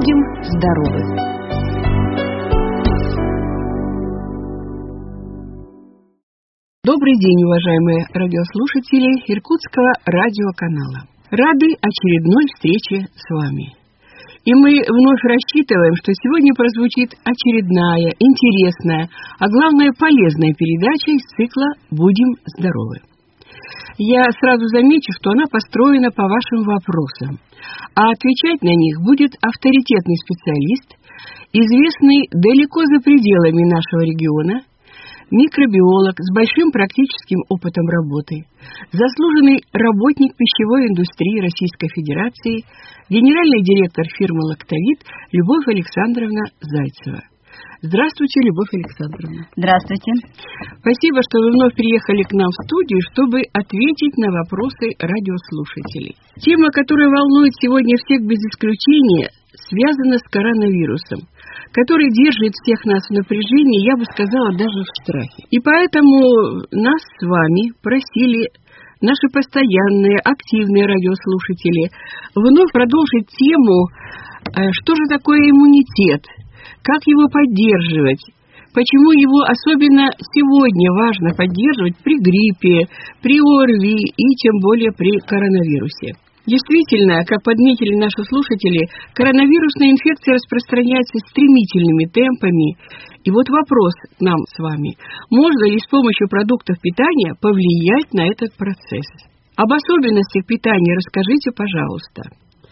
будем здоровы! Добрый день, уважаемые радиослушатели Иркутского радиоканала. Рады очередной встрече с вами. И мы вновь рассчитываем, что сегодня прозвучит очередная, интересная, а главное полезная передача из цикла «Будем здоровы». Я сразу замечу, что она построена по вашим вопросам, а отвечать на них будет авторитетный специалист, известный далеко за пределами нашего региона, микробиолог с большим практическим опытом работы, заслуженный работник пищевой индустрии Российской Федерации, генеральный директор фирмы «Лактовит» Любовь Александровна Зайцева. Здравствуйте, Любовь Александровна. Здравствуйте. Спасибо, что вы вновь приехали к нам в студию, чтобы ответить на вопросы радиослушателей. Тема, которая волнует сегодня всех без исключения, связана с коронавирусом, который держит всех нас в напряжении, я бы сказала, даже в страхе. И поэтому нас с вами просили наши постоянные, активные радиослушатели вновь продолжить тему, что же такое иммунитет, как его поддерживать, почему его особенно сегодня важно поддерживать при гриппе, при ОРВИ и тем более при коронавирусе. Действительно, как подметили наши слушатели, коронавирусная инфекция распространяется стремительными темпами. И вот вопрос к нам с вами. Можно ли с помощью продуктов питания повлиять на этот процесс? Об особенностях питания расскажите, пожалуйста.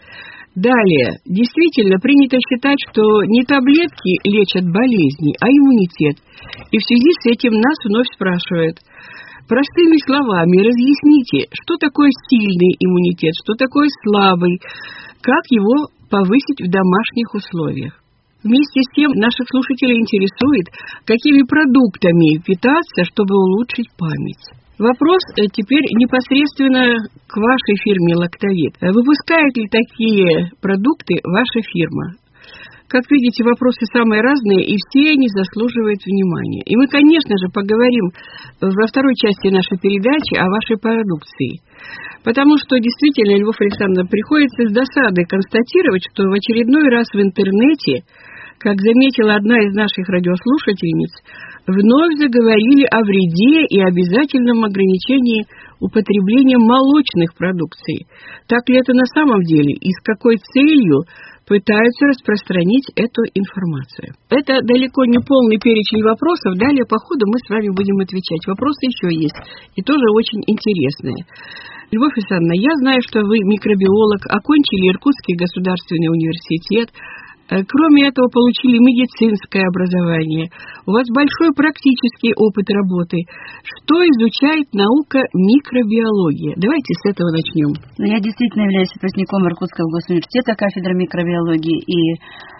Далее, действительно принято считать, что не таблетки лечат болезни, а иммунитет. И в связи с этим нас вновь спрашивают: простыми словами разъясните, что такое сильный иммунитет, что такое слабый, как его повысить в домашних условиях. Вместе с тем наших слушателей интересует, какими продуктами питаться, чтобы улучшить память. Вопрос теперь непосредственно к вашей фирме «Лактовит». Выпускает ли такие продукты ваша фирма? Как видите, вопросы самые разные, и все они заслуживают внимания. И мы, конечно же, поговорим во второй части нашей передачи о вашей продукции. Потому что, действительно, Любовь Александровна, приходится с досадой констатировать, что в очередной раз в интернете, как заметила одна из наших радиослушательниц, вновь заговорили о вреде и обязательном ограничении употребления молочных продукций. Так ли это на самом деле и с какой целью пытаются распространить эту информацию? Это далеко не полный перечень вопросов. Далее по ходу мы с вами будем отвечать. Вопросы еще есть, и тоже очень интересные. Любовь Александровна, я знаю, что вы микробиолог, окончили Иркутский государственный университет. Кроме этого, получили медицинское образование. У вас большой практический опыт работы. Что изучает наука микробиология? Давайте с этого начнем. Я действительно являюсь выпускником Иркутского госуниверситета, кафедры микробиологии, и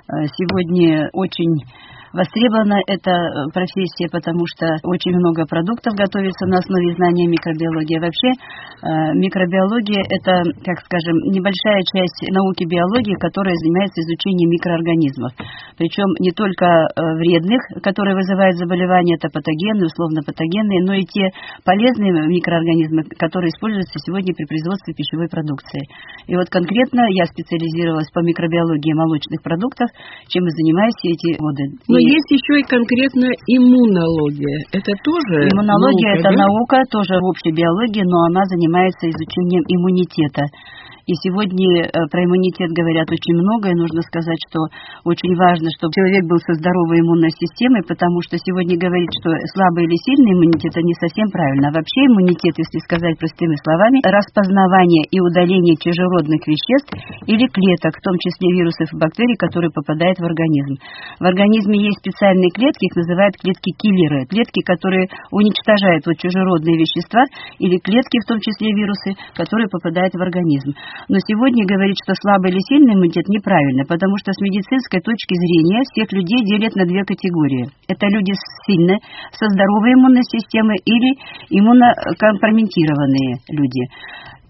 сегодня очень востребована эта профессия, потому что очень много продуктов готовится на основе знания микробиологии. Вообще, микробиология – это, как скажем, небольшая часть науки биологии, которая занимается изучением микроорганизмов. Причем не только вредных, которые вызывают заболевания, это патогенные, условно-патогенные, но и те полезные микроорганизмы, которые используются сегодня при производстве пищевой продукции. И вот конкретно я специализировалась по микробиологии молочных продуктов, чем и занимаюсь все эти годы. Но есть еще и конкретно иммунология. Это тоже иммунология, наука, это да? наука, тоже в общей биологии, но она занимается изучением иммунитета. И сегодня про иммунитет говорят очень много, и нужно сказать, что очень важно, чтобы человек был со здоровой иммунной системой, потому что сегодня говорить, что слабый или сильный иммунитет, это не совсем правильно. А вообще иммунитет, если сказать простыми словами, распознавание и удаление чужеродных веществ или клеток, в том числе вирусов и бактерий, которые попадают в организм. В организме есть специальные клетки, их называют клетки-киллеры, клетки, которые уничтожают вот чужеродные вещества, или клетки, в том числе вирусы, которые попадают в организм. Но сегодня говорить, что слабый или сильный иммунитет, неправильно, потому что с медицинской точки зрения всех людей делят на две категории. Это люди сильные, со здоровой иммунной системой или иммунокомпрометированные люди.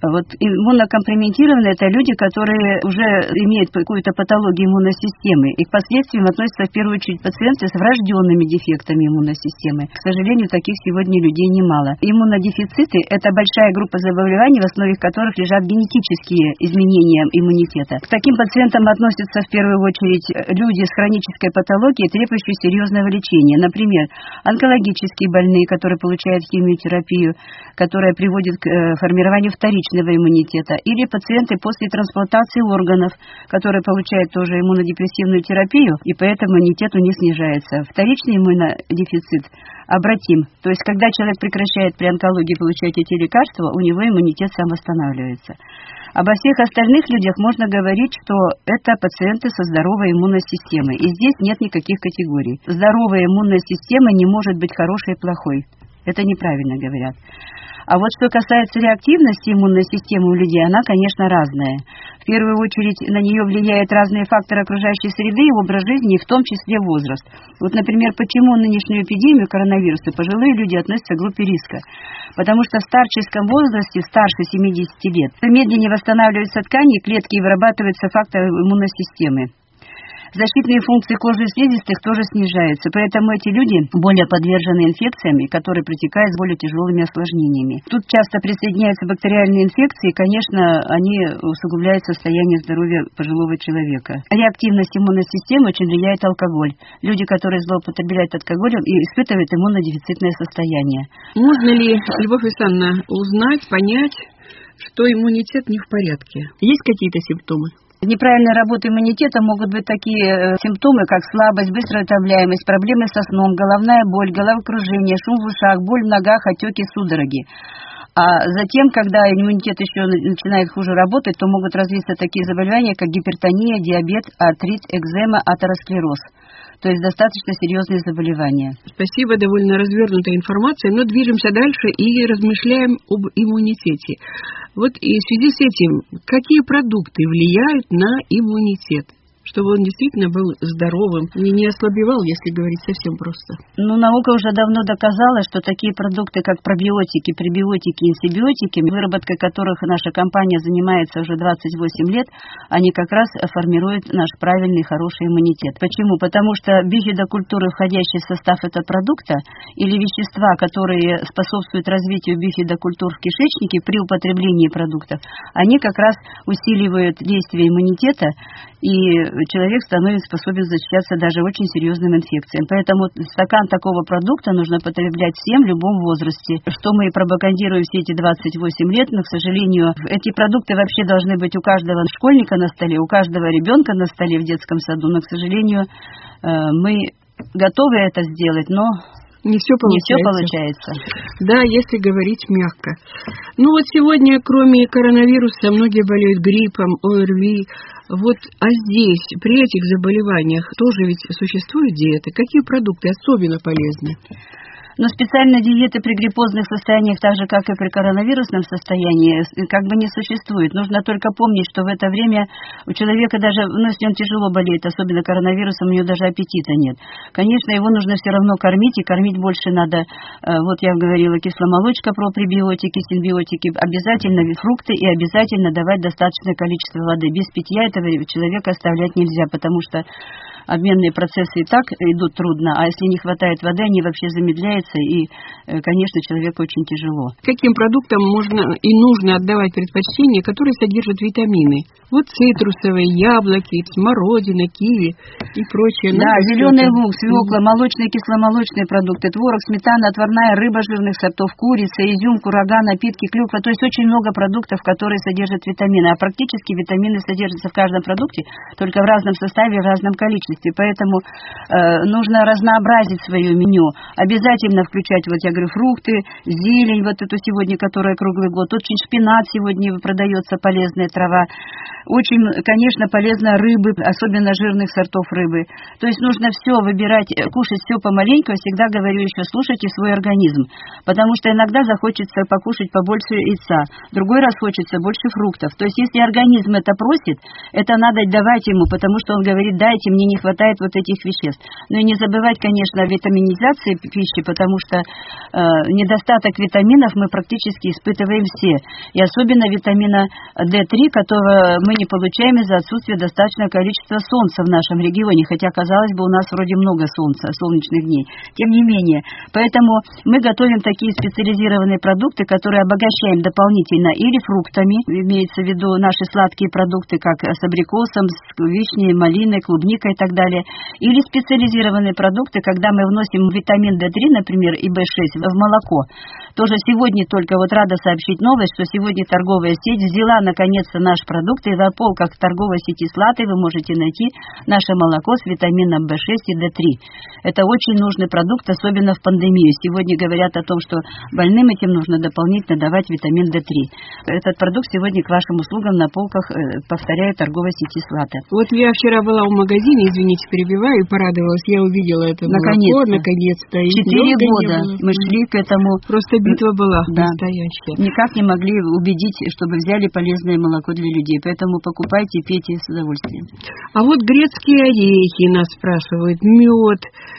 Вот иммунокомпрометированные – это люди, которые уже имеют какую-то патологию иммунной системы, и к последствиям относятся в первую очередь пациенты с врожденными дефектами иммунной системы. К сожалению, таких сегодня людей немало. Иммунодефициты – это большая группа заболеваний, в основе которых лежат генетические изменения иммунитета. К таким пациентам относятся в первую очередь люди с хронической патологией, требующие серьезного лечения. Например, онкологические больные, которые получают химиотерапию, которая приводит к формированию вторичного иммунитета, или пациенты после трансплантации органов, которые получают тоже иммунодепрессивную терапию, и поэтому иммунитет у них снижается. Вторичный иммунодефицит обратим, то есть когда человек прекращает при онкологии получать эти лекарства, у него иммунитет сам восстанавливается. Обо всех остальных людях можно говорить, что это пациенты со здоровой иммунной системой, и здесь нет никаких категорий. Здоровая иммунная система не может быть хорошей и плохой. Это неправильно говорят. А вот что касается реактивности иммунной системы у людей, она, конечно, разная. В первую очередь на нее влияют разные факторы окружающей среды и образ жизни, в том числе возраст. Вот, например, почему в нынешнюю эпидемию коронавируса пожилые люди относятся к группе риска? Потому что в старческом возрасте, старше 70 лет, медленнее восстанавливаются ткани, клетки и вырабатываются факторы иммунной системы. Защитные функции кожи и слизистых тоже снижаются, поэтому эти люди более подвержены инфекциям, которые протекают с более тяжелыми осложнениями. Тут часто присоединяются бактериальные инфекции, и, конечно, они усугубляют состояние здоровья пожилого человека. Реактивность иммунной системы очень влияет алкоголь. Люди, которые злоупотребляют алкоголем, испытывают иммунодефицитное состояние. Можно ли, Любовь Александровна, узнать, понять, что иммунитет не в порядке? Есть какие-то симптомы? Неправильной работы иммунитета могут быть такие симптомы, как слабость, быстрая утомляемость, проблемы со сном, головная боль, головокружение, шум в ушах, боль в ногах, отеки, судороги. А затем, когда иммунитет еще начинает хуже работать, то могут развиться такие заболевания, как гипертония, диабет, артрит, экзема, атеросклероз. То есть достаточно серьезные заболевания. Спасибо, довольно развернутая информация, но движемся дальше и размышляем об иммунитете. Вот и в связи с этим, какие продукты влияют на иммунитет? Чтобы он действительно был здоровым и не ослабевал, если говорить совсем просто. Наука уже давно доказала, что такие продукты, как пробиотики, пребиотики, инсибиотики, выработкой которых наша компания занимается уже 28 лет, они как раз формируют наш правильный, хороший иммунитет. Почему? Потому что бифидокультуры, входящие в состав этого продукта, или вещества, которые способствуют развитию бифидокультур в кишечнике при употреблении продуктов, они как раз усиливают действие иммунитета, и человек становится способен защищаться даже очень серьезным инфекциям. Поэтому стакан такого продукта нужно потреблять всем в любом возрасте. Что мы и пропагандируем все эти 28 лет, но, к сожалению, эти продукты вообще должны быть у каждого школьника на столе, у каждого ребенка на столе в детском саду. Но, к сожалению, мы готовы это сделать, но не все получается. Да, если говорить мягко. Ну вот сегодня, кроме коронавируса, многие болеют гриппом, ОРВИ. Вот, а здесь, при этих заболеваниях, тоже ведь существуют диеты. Какие продукты особенно полезны? Но специальной диеты при гриппозных состояниях, так же, как и при коронавирусном состоянии, как бы не существует. Нужно только помнить, что в это время у человека даже, если он тяжело болеет, особенно коронавирусом, у него даже аппетита нет. Конечно, его нужно все равно кормить, и кормить больше надо. Вот я говорила, кисломолочка, пребиотики, симбиотики, обязательно фрукты и обязательно давать достаточное количество воды. Без питья этого человека оставлять нельзя, потому что обменные процессы и так идут трудно, а если не хватает воды, они вообще замедляются, и, конечно, человеку очень тяжело. Каким продуктам можно и нужно отдавать предпочтение, которые содержат витамины? Вот цитрусовые, яблоки, смородина, киви и прочее. Да, зеленый лук, свекла, молочные и кисломолочные продукты, творог, сметана, отварная рыба жирных сортов, курица, изюм, курага, напитки, клюква. То есть очень много продуктов, которые содержат витамины. А практически витамины содержатся в каждом продукте, только в разном составе, в разном количестве. Поэтому нужно разнообразить свое меню. Обязательно включать, вот я говорю, фрукты, зелень, вот эту сегодня, которая круглый год. Очень шпинат сегодня продается, полезная трава. Очень, конечно, полезно рыбы, особенно жирных сортов рыбы. То есть нужно все выбирать, кушать все помаленьку. Я всегда говорю еще, слушайте свой организм. Потому что иногда захочется покушать побольше яйца. Другой раз хочется больше фруктов. То есть если организм это просит, это надо давать ему, потому что он говорит, дайте, мне не хватает вот этих веществ. Ну и не забывать, конечно, о витаминизации пищи, потому что недостаток витаминов мы практически испытываем все. И особенно витамина D3, которого мы не получаем из-за отсутствия достаточного количества солнца в нашем регионе, хотя, казалось бы, у нас вроде много солнца, солнечных дней. Тем не менее, поэтому мы готовим такие специализированные продукты, которые обогащаем дополнительно или фруктами, имеется в виду наши сладкие продукты, как с абрикосом, с вишней, малиной, клубникой и так далее, или специализированные продукты, когда мы вносим витамин D3, например, и B6 в молоко. Тоже сегодня только вот рада сообщить новость, что сегодня торговая сеть взяла наконец-то наш продукт, и на полках торговой сети Слаты вы можете найти наше молоко с витамином B6 и D3. Это очень нужный продукт, особенно в пандемию. Сегодня говорят о том, что больным этим нужно дополнительно давать витамин D3. Этот продукт сегодня к вашим услугам на полках, повторяю, торговой сети Слаты. Вот я вчера была в магазине, извините, перебиваю, и порадовалась. Я увидела это молоко, наконец-то. 4 года мы шли к этому. Просто битва была настоящая. Никак не могли убедить, чтобы взяли полезное молоко для людей. Поэтому покупайте и пейте с удовольствием. А вот грецкие орехи нас спрашивают, мед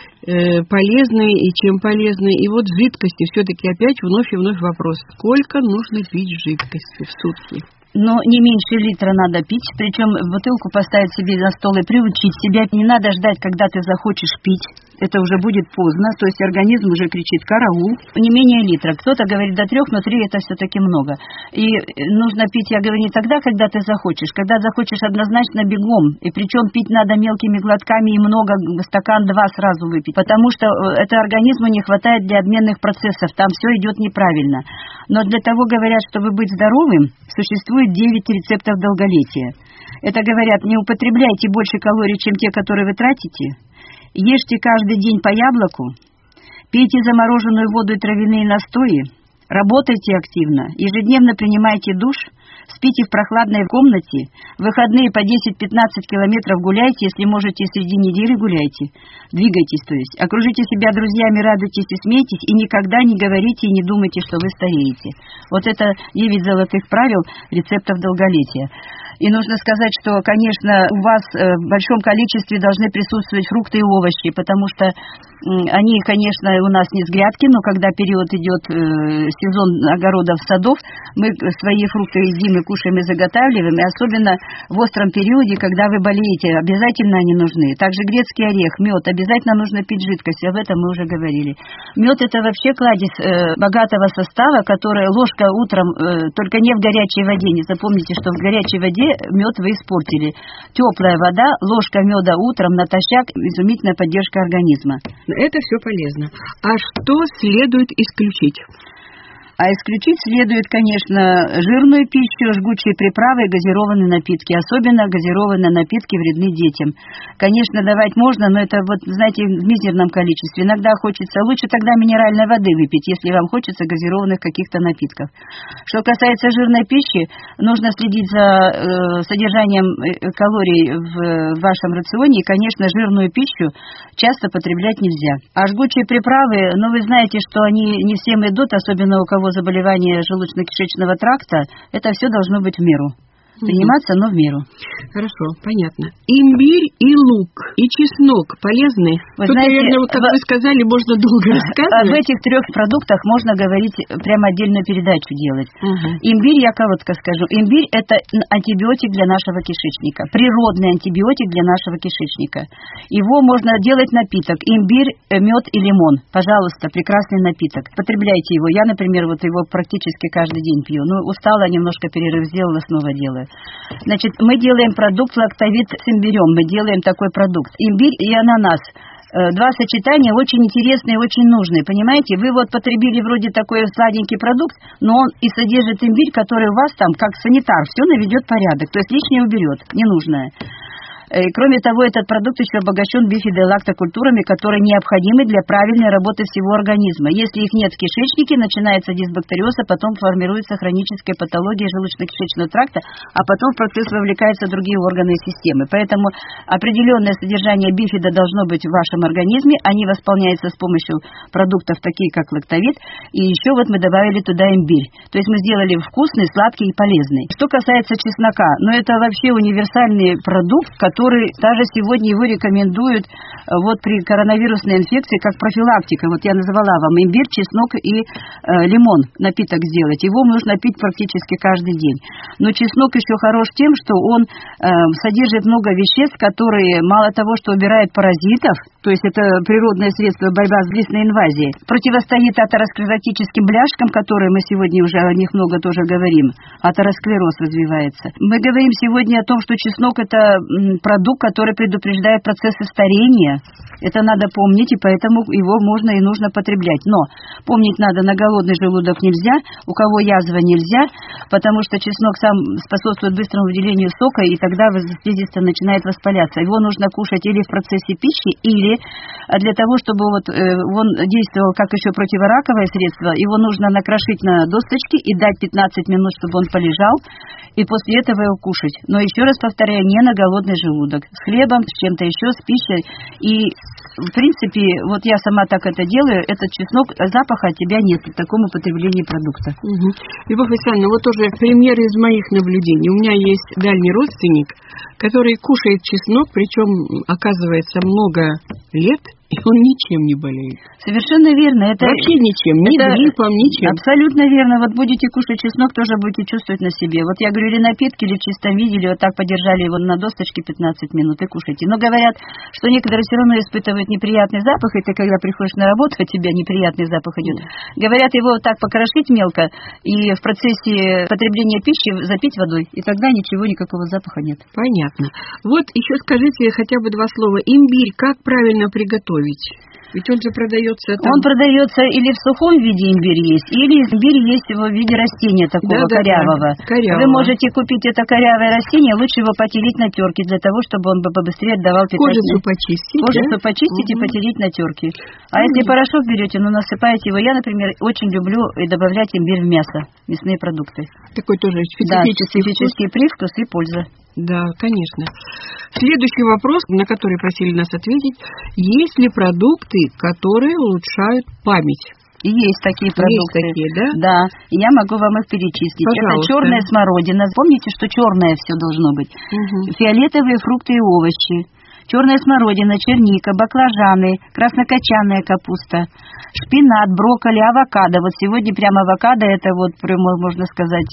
полезный и чем полезный. И вот жидкости все-таки опять вновь и вновь вопрос. Сколько нужно пить жидкости в сутки? Но не меньше литра надо пить, причем бутылку поставить себе на стол и приучить себя. Не надо ждать, когда ты захочешь пить. Это уже будет поздно, то есть организм уже кричит «караул». Не менее литра. Кто-то говорит до 3, но 3 это все-таки много. И нужно пить, я говорю, не тогда, когда ты захочешь. Когда захочешь, однозначно бегом. И причем пить надо мелкими глотками и много, стакан 2 сразу выпить. Потому что это организму не хватает для обменных процессов. Там все идет неправильно. Но для того, говорят, чтобы быть здоровым, существует 9 рецептов долголетия. Это говорят, не употребляйте больше калорий, чем те, которые вы тратите. Ешьте каждый день по яблоку. Пейте замороженную воду и травяные настои. Работайте активно. Ежедневно принимайте душ. Спите в прохладной комнате. В выходные по 10-15 километров гуляйте. Если можете, среди недели гуляйте. Двигайтесь, то есть. Окружите себя друзьями, радуйтесь и смейтесь. И никогда не говорите и не думайте, что вы стареете. Вот это 9 золотых правил рецептов долголетия. И нужно сказать, что, конечно, у вас в большом количестве должны присутствовать фрукты и овощи, потому что они, конечно, у нас не с грядки, но когда период идет сезон огородов, садов, мы свои фрукты едим и кушаем и заготавливаем, и особенно в остром периоде, когда вы болеете, обязательно они нужны. Также грецкий орех, мед, обязательно нужно пить жидкость, об этом мы уже говорили. Мед – это вообще кладезь богатого состава, который ложка утром, только не в горячей воде, не запомните, что в горячей воде мед вы испортили. Теплая вода, ложка меда утром натощак, изумительная поддержка организма. Это все полезно. А что следует исключить? А исключить следует, конечно, жирную пищу, жгучие приправы и газированные напитки. Особенно газированные напитки вредны детям. Конечно, давать можно, но это, вот, знаете, в мизерном количестве. Иногда хочется, лучше тогда минеральной воды выпить, если вам хочется газированных каких-то напитков. Что касается жирной пищи, нужно следить за содержанием калорий в вашем рационе. И, конечно, жирную пищу часто потреблять нельзя. А жгучие приправы, ну, вы знаете, что они не всем идут, особенно у кого заболевание желудочно-кишечного тракта, это все должно быть в меру. Приниматься, но в меру. Хорошо, понятно. Имбирь и лук, и чеснок полезны? Вы Тут, знаете, наверное, вот, как вы сказали, можно долго рассказывать. Об этих 3 продуктах можно говорить, прямо отдельную передачу делать. Имбирь, я коротко скажу. Имбирь – это антибиотик для нашего кишечника. Природный антибиотик для нашего кишечника. Его можно делать напиток. Имбирь, мед и лимон. Пожалуйста, прекрасный напиток. Потребляйте его. Я, например, вот его практически каждый день пью. Ну, устала, немножко перерыв сделала, снова делаю. Значит, мы делаем продукт лактовит с имбирем. Мы делаем такой продукт. Имбирь и ананас. 2 сочетания очень интересные, очень нужные. Понимаете, вы вот потребили вроде такой сладенький продукт, но он и содержит имбирь, который у вас там, как санитар, все наведет порядок. То есть лишнее уберет, ненужное. И, кроме того, этот продукт еще обогащен бифидолактокультурами, которые необходимы для правильной работы всего организма. Если их нет в кишечнике, начинается дисбактериоз, а потом формируется хроническая патология желудочно-кишечного тракта, а потом в процесс вовлекаются другие органы и системы. Поэтому определенное содержание бифида должно быть в вашем организме. Они восполняются с помощью продуктов, такие как лактовит. И еще вот мы добавили туда имбирь. То есть мы сделали вкусный, сладкий и полезный. Что касается чеснока, ну это вообще универсальный продукт, который который даже сегодня его рекомендуют вот при коронавирусной инфекции как профилактика. Вот я назвала вам имбирь, чеснок и лимон напиток сделать. Его нужно пить практически каждый день. Но чеснок еще хорош тем, что он содержит много веществ, которые мало того, что убирают паразитов, то есть это природное средство борьбы с листной инвазией, противостоит атеросклеротическим бляшкам, которые мы сегодня уже о них много тоже говорим. Атеросклероз развивается. Мы говорим сегодня о том, что чеснок – это продукт, который предупреждает процессы старения. Это надо помнить, и поэтому его можно и нужно потреблять. Но помнить надо, на голодный желудок нельзя, у кого язва нельзя, потому что чеснок сам способствует быстрому выделению сока, и тогда слизистая начинает воспаляться. Его нужно кушать или в процессе пищи, или для того, чтобы вот он действовал как еще противораковое средство, его нужно накрошить на досточке и дать 15 минут, чтобы он полежал, и после этого его кушать. Но еще раз повторяю, не на голодный желудок. С хлебом, с чем-то еще, с пищей. И в принципе, вот я сама так это делаю, этот чеснок, запаха от тебя нет при таком употреблении продукта. Любовь Александровна, вот тоже пример из моих наблюдений. У меня есть дальний родственник, который кушает чеснок, причем, оказывается, много лет, и он ничем не болеет. Совершенно верно. Это вообще ничем, ни гриппом, ничем. Абсолютно верно. Вот будете кушать чеснок, тоже будете чувствовать на себе. Вот я говорю, или напитки, или в чистом виде, или вот так подержали его на досточке 15 минут и кушайте. Но говорят, что некоторые все равно испытывают неприятный запах, и ты, когда приходишь на работу, от тебя неприятный запах идет. Говорят, его вот так покрошить мелко, и в процессе потребления пищи запить водой, и тогда ничего, никакого запаха нет. Понятно. Вот еще скажите хотя бы два слова. Имбирь как правильно приготовить? Ведь он же продается там. Он продается или в сухом виде имбирь есть, или имбирь есть в виде растения такого корявого. Вы можете купить это корявое растение, лучше его потереть на терке, для того, чтобы он побыстрее отдавал питание. Кожицу почистить. Кожицу почистить и потереть на терке. А если порошок берете, насыпаете его. Я, например, очень люблю добавлять имбирь в мясо, мясные продукты. Такой тоже специфический привкус и польза. Да, конечно. Следующий вопрос, на который просили нас ответить. Есть ли продукты, которые улучшают память? Есть такие продукты. Есть такие, да? Да. Я могу вам их перечислить. Пожалуйста. Это черная смородина. Помните, что черное все должно быть? Фиолетовые фрукты и овощи. Черная смородина, черника, баклажаны, краснокочанная капуста, шпинат, брокколи, авокадо. Вот сегодня прямо авокадо это вот, можно сказать,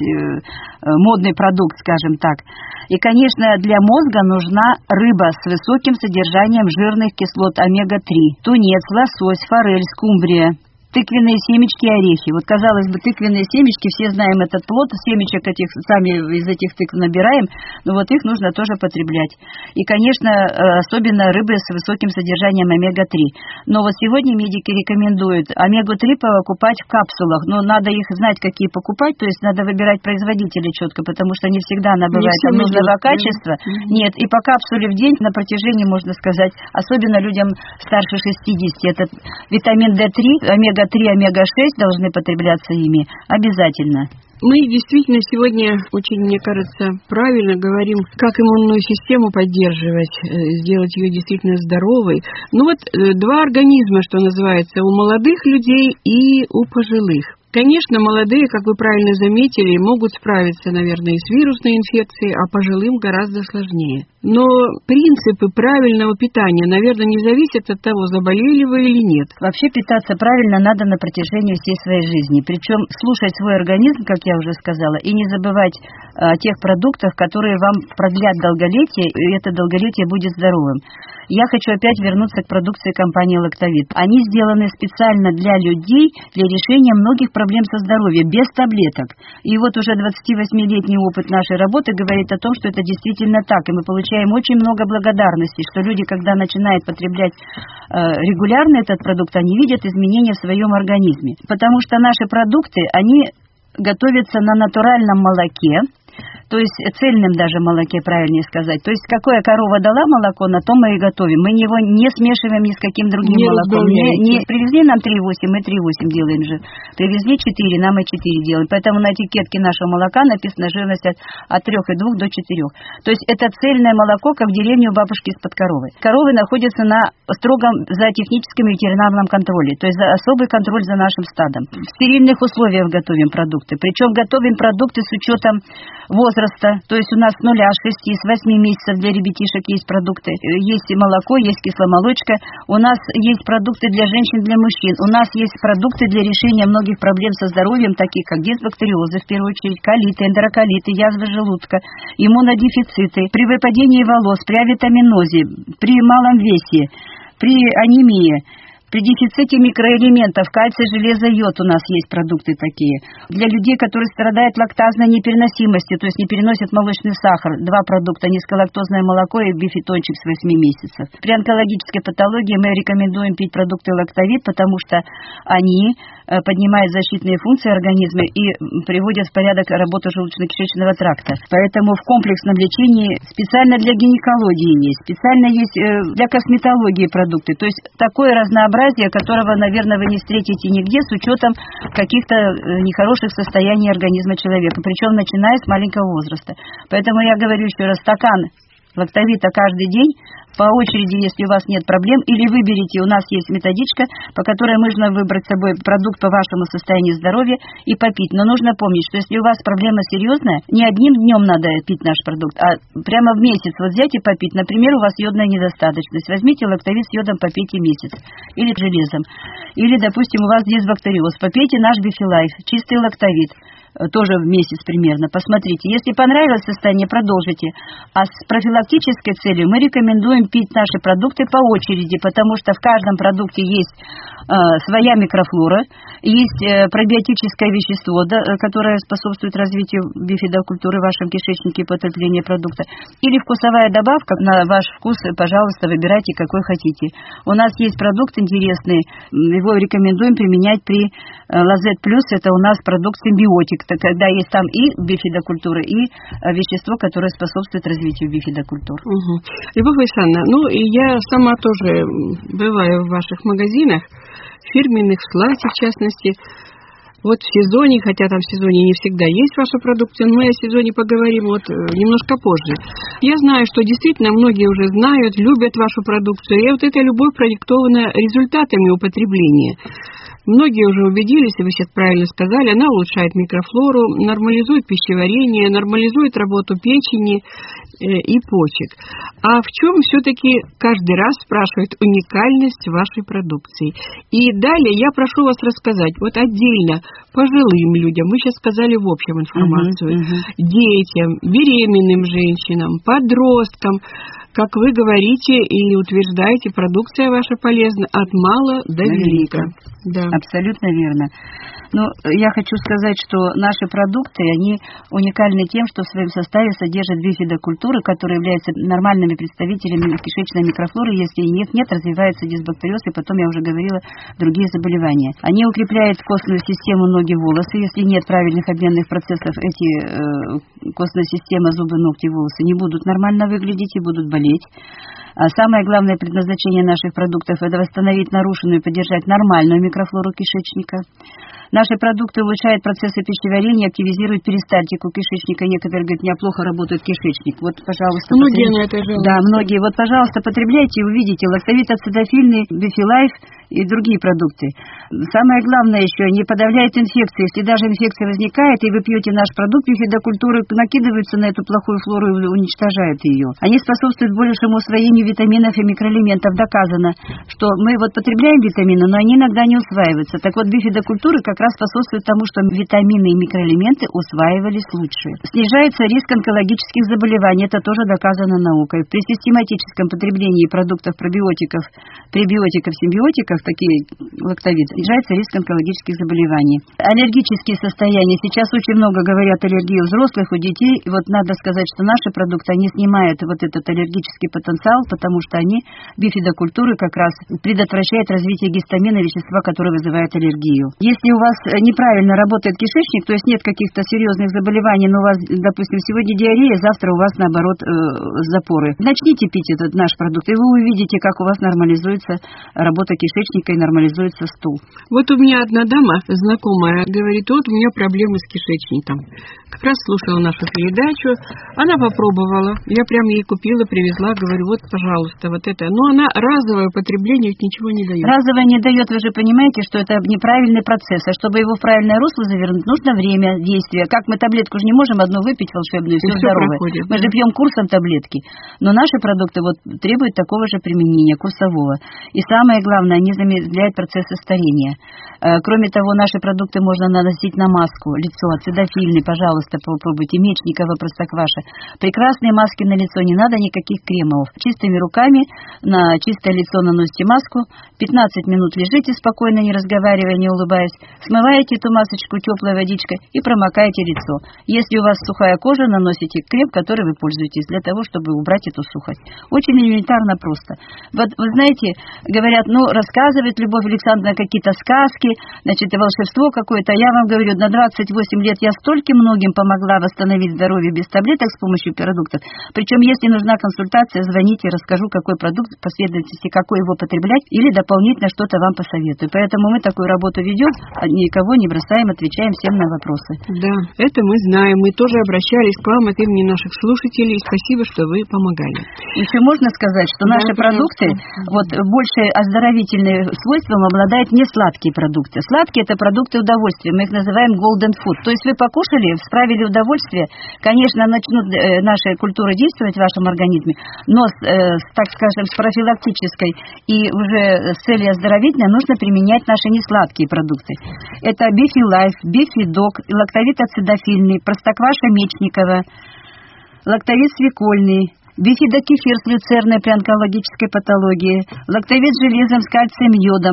модный продукт, скажем так. И, конечно, для мозга нужна рыба с высоким содержанием жирных кислот омега-3. Тунец, лосось, форель, скумбрия. Тыквенные семечки и орехи. Вот, казалось бы, тыквенные семечки, все знаем этот плод, семечек этих, сами из этих тыкв набираем, но вот их нужно тоже потреблять. И, конечно, особенно рыбы с высоким содержанием омега-3. Но вот сегодня медики рекомендуют омегу-3 покупать в капсулах, но надо их знать, какие покупать, то есть надо выбирать производителя четко, потому что не всегда она бывает нужного качества. Нет, и по капсуле в день на протяжении, можно сказать, особенно людям старше 60, это витамин D3, омега-3, омега-6 должны потребляться ими обязательно. Мы действительно сегодня очень, мне кажется, правильно говорим, как иммунную систему поддерживать, сделать ее действительно здоровой. Ну вот два организма, что называется, у молодых людей и у пожилых. Конечно, молодые, как вы правильно заметили, могут справиться, наверное, и с вирусной инфекцией, а пожилым гораздо сложнее. Но принципы правильного питания, наверное, не зависят от того, заболели вы или нет. Вообще питаться правильно надо на протяжении всей своей жизни. Причем слушать свой организм, как я уже сказала, и не забывать о тех продуктах, которые вам продлят долголетие, и это долголетие будет здоровым. Я хочу опять вернуться к продукции компании «Лактовит». Они сделаны специально для людей, для решения многих проблем со здоровьем, без таблеток. И вот уже 28-летний опыт нашей работы говорит о том, что это действительно так. И мы получаем очень много благодарности, что люди, когда начинают потреблять регулярно этот продукт, они видят изменения в своем организме. Потому что наши продукты, они готовятся на натуральном молоке, то есть цельным даже молоке, правильнее сказать. То есть какое корова дала молоко, на то мы и готовим. Мы его не смешиваем ни с каким другим молоком. Привезли нам 3,8, мы 3,8 делаем же. Привезли 4, нам и 4 делаем. Поэтому на этикетке нашего молока написана жирность от 3,2 до 4. То есть это цельное молоко, как в деревне у бабушки из-под коровы. Коровы находятся на строгом зоотехническом и ветеринарном контроле. То есть за особый контроль за нашим стадом. В стерильных условиях готовим продукты. Причем готовим продукты с учетом возраста возраста, то есть у нас с 0, 6, с 8 месяцев для ребятишек есть продукты. Есть и молоко, есть кисломолочка. У нас есть продукты для женщин, для мужчин. У нас есть продукты для решения многих проблем со здоровьем, таких как дисбактериозы, в первую очередь, колиты, эндоколиты, язвы желудка, иммунодефициты, при выпадении волос, при авитаминозе, при малом весе, при анемии. При дефиците микроэлементов, кальция, железа, йод у нас есть продукты такие. Для людей, которые страдают лактазной непереносимостью, то есть не переносят молочный сахар, 2 продукта, низколактозное молоко и бифитончик с 8 месяцев. При онкологической патологии мы рекомендуем пить продукты лактовит, потому что они поднимают защитные функции организма и приводят в порядок работу желудочно-кишечного тракта. Поэтому в комплексном лечении специально для гинекологии есть, специально есть для косметологии продукты. То есть такое разнообразие, которого, наверное, вы не встретите нигде с учетом каких-то нехороших состояний организма человека, причем начиная с маленького возраста. Поэтому я говорю еще раз, стакан лактовита каждый день, по очереди, если у вас нет проблем, или выберите, у нас есть методичка, по которой можно выбрать с собой продукт по вашему состоянию здоровья и попить. Но нужно помнить, что если у вас проблема серьезная, не одним днем надо пить наш продукт, а прямо в месяц вот взять и попить. Например, у вас йодная недостаточность. Возьмите лактовит с йодом, попейте месяц. Или железом. Или, допустим, у вас дисбактериоз. Попейте наш Бифилайф, чистый лактовит. Тоже в месяц примерно. Посмотрите. Если понравилось состояние, продолжите. А с профилактической целью мы рекомендуем пить наши продукты по очереди, потому что в каждом продукте есть своя микрофлора, есть пробиотическое вещество, которое способствует развитию бифидокультуры в вашем кишечнике и потреблению продукта. Или вкусовая добавка на ваш вкус, пожалуйста, выбирайте, какой хотите. У нас есть продукт интересный, его рекомендуем применять при Лазет Плюс, это у нас продукт симбиотик, когда есть там и бифидокультура, и вещество, которое способствует развитию бифидокультур. Угу. Любовь Александровна, ну и я сама тоже бываю в ваших магазинах, фирменных, в Славе в частности. Вот в сезоне, хотя там в сезоне не всегда есть ваша продукция, но мы о сезоне поговорим вот немножко позже. Я знаю, что действительно многие уже знают, любят вашу продукцию, и вот эта любовь продиктована результатами употребления. Многие уже убедились, и вы сейчас правильно сказали, она улучшает микрофлору, нормализует пищеварение, нормализует работу печени и почек. А в чем все-таки каждый раз спрашивают уникальность вашей продукции? И далее я прошу вас рассказать, вот отдельно пожилым людям, мы сейчас сказали в общем информацию, детям, беременным женщинам, подросткам, как вы говорите и утверждаете, продукция ваша полезна от мала до велика. Да. Абсолютно верно. Но я хочу сказать, что наши продукты, они уникальны тем, что в своем составе содержат бифидокультуры, которые являются нормальными представителями кишечной микрофлоры. Если их нет, развивается дисбактериоз, и потом, я уже говорила, другие заболевания. Они укрепляют костную систему, ноги, волосы. Если нет правильных обменных процессов, эти костная система, зубы, ногти, волосы не будут нормально выглядеть и будут болеть. А самое главное предназначение наших продуктов – это восстановить нарушенную и поддержать нормальную микрофлору кишечника. Наши продукты улучшают процессы пищеварения, активизируют перистальтику кишечника. Некоторые говорят, у меня плохо работает кишечник. Вот, пожалуйста. Многие на это жалуются. Да, многие. Вот, пожалуйста, потребляйте и увидите лактовит ацидофильный, Бифилайф и другие продукты. Самое главное еще, не подавляет инфекции. Если даже инфекция возникает, и вы пьете наш продукт, бифидокультуры накидываются на эту плохую флору и уничтожают ее. Они способствуют большему усвоению витаминов и микроэлементов. Доказано, что мы вот потребляем витамины, но они иногда не усваиваются. Так вот, бифидокультуры как раз способствует тому, что витамины и микроэлементы усваивались лучше. Снижается риск онкологических заболеваний, это тоже доказано наукой. При систематическом потреблении продуктов пробиотиков, пребиотиков, симбиотиков, такие лактовит, снижается риск онкологических заболеваний. Аллергические состояния. Сейчас очень много говорят аллергии у взрослых, у детей. И вот надо сказать, что наши продукты, они снимают вот этот аллергический потенциал, потому что они, бифидокультуры, как раз предотвращают развитие гистамина, вещества, которое вызывает аллергию. Если у вас неправильно работает кишечник, то есть нет каких-то серьезных заболеваний, но у вас, допустим, сегодня диарея, завтра у вас, наоборот, запоры. Начните пить этот наш продукт, и вы увидите, как у вас нормализуется работа кишечника и нормализуется стул. Вот у меня одна дама, знакомая, говорит, вот у меня проблемы с кишечником. Как раз слушала нашу передачу, она попробовала, я прям ей купила, привезла, говорю, вот, пожалуйста, вот это. Но она разовое употребление ничего не дает. Разовое не дает, вы же понимаете, что это неправильный процесс. А чтобы его в правильное русло завернуть, нужно время действия. Как мы таблетку же не можем одну выпить волшебную, и все здоровое. Проходит, мы же пьем курсом таблетки. Но наши продукты вот требуют такого же применения, курсового. И самое главное, они замедляют процессы старения. Кроме того, наши продукты можно наносить на маску, лицо, ацидофильный, пожалуйста, попробуйте, Мечникова, Простокваша. Прекрасные маски на лицо, не надо никаких кремов. Чистыми руками на чистое лицо наносите маску, 15 минут лежите спокойно, не разговаривая, не улыбаясь, смываете эту масочку теплой водичкой и промокаете лицо. Если у вас сухая кожа, наносите крем, который вы пользуетесь, для того, чтобы убрать эту сухость. Очень элементарно просто. Вот вы знаете, говорят, рассказывает Любовь Александровна какие-то сказки, значит, волшебство какое-то. Я вам говорю, на 28 лет я столько многим помогла восстановить здоровье без таблеток с помощью продуктов. Причем, если нужна консультация, звоните, расскажу, какой продукт, последовательности, какой его потреблять, или дополнительно что-то вам посоветую. Поэтому мы такую работу ведем, никого не бросаем, отвечаем всем на вопросы. Да, это мы знаем. Мы тоже обращались к вам от имени наших слушателей. Спасибо, что вы помогали. Еще можно сказать, что наши продукты, больше оздоровительные свойством обладают не сладкие продукты. Сладкие — это продукты удовольствия. Мы их называем golden food. То есть вы покушали, справили удовольствие, конечно, начнут наши культуры действовать в вашем организме, но, так скажем, с профилактической и уже с целью оздоровительной нужно применять наши несладкие продукты. Это Бифи-Лайф, Бифи-Док, лактовит ацидофильный, Простокваша Мечникова, лактовит свекольный, бифидокефир с люцерной при онкологической патологии, лактовит с железом, с кальцием, йодом,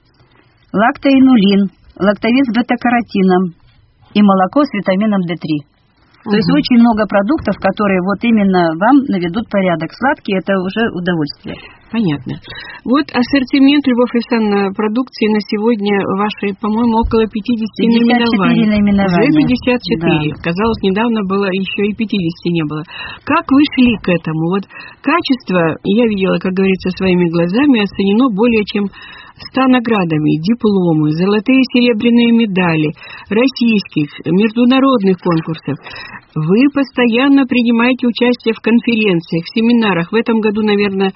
лактоинулин, лактовит с бета-каротином и молоко с витамином D3. То есть очень много продуктов, которые вот именно вам наведут порядок. Сладкие — это уже удовольствие. Понятно. Вот ассортимент, Любовь Александровна, продукции на сегодня вашей, по-моему, около 50 наименований. Уже 54. Да. Казалось, недавно было еще и 50 не было. Как вы шли к этому? Вот качество, я видела, как говорится, своими глазами, оценено более чем 100 наградами, дипломы, золотые и серебряные медали, российских, международных конкурсов. Вы постоянно принимаете участие в конференциях, семинарах. В этом году, наверное,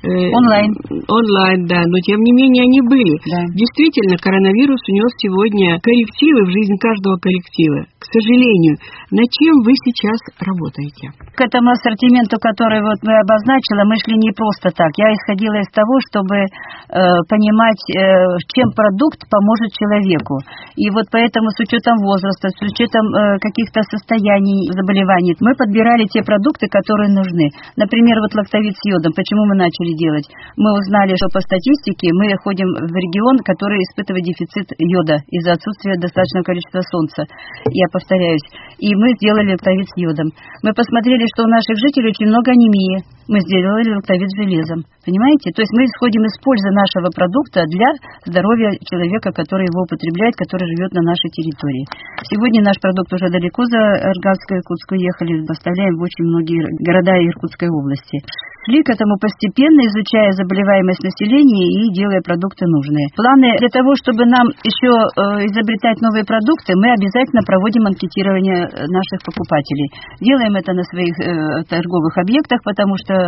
онлайн, да, но тем не менее они были. Да. Действительно, коронавирус внес сегодня коррективы в жизнь каждого коллектива. К сожалению, над чем вы сейчас работаете? К этому ассортименту, который вот вы обозначила, мы шли не просто так. Я исходила из того, чтобы понимать, чем продукт поможет человеку. И вот поэтому с учетом возраста, с учетом каких-то состояний, заболеваний, мы подбирали те продукты, которые нужны. Например, вот лактовит с йодом. Почему мы начали делать? Мы узнали, что по статистике мы ходим в регион, который испытывает дефицит йода из-за отсутствия достаточного количества солнца. Я повторяюсь. И мы сделали лактовит с йодом. Мы посмотрели, что у наших жителей очень много анемии. Мы сделали лактовит с железом. Понимаете? То есть мы исходим из пользы нашего продукта для здоровья человека, который его употребляет, который живет на нашей территории. Сегодня наш продукт уже далеко за Арганскую, Иркутскую ехали, поставляем в очень многие города Иркутской области. Шли к этому постепенно, изучая заболеваемость населения и делая продукты нужные. Планы для того, чтобы нам еще изобретать новые продукты, мы обязательно проводим анкетирование наших покупателей. Делаем это на своих торговых объектах, потому что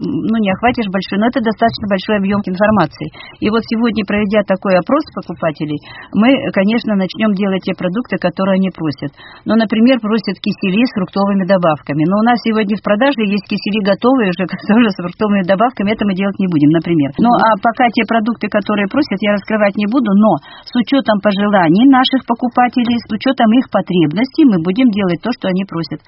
не охватишь большой, но это достаточно большой объем информации. И вот сегодня, проведя такой опрос покупателей, мы, конечно, начнем делать те продукты, которые они просят. Например, просят кисели с фруктовыми добавками. Но у нас сегодня в продаже есть кисели готовые уже, тоже с фруктовыми добавками, это мы делать не будем, например. А пока те продукты, которые просят, я раскрывать не буду, но с учетом пожеланий наших покупателей, с учетом их потребностей, мы будем делать то, что они просят.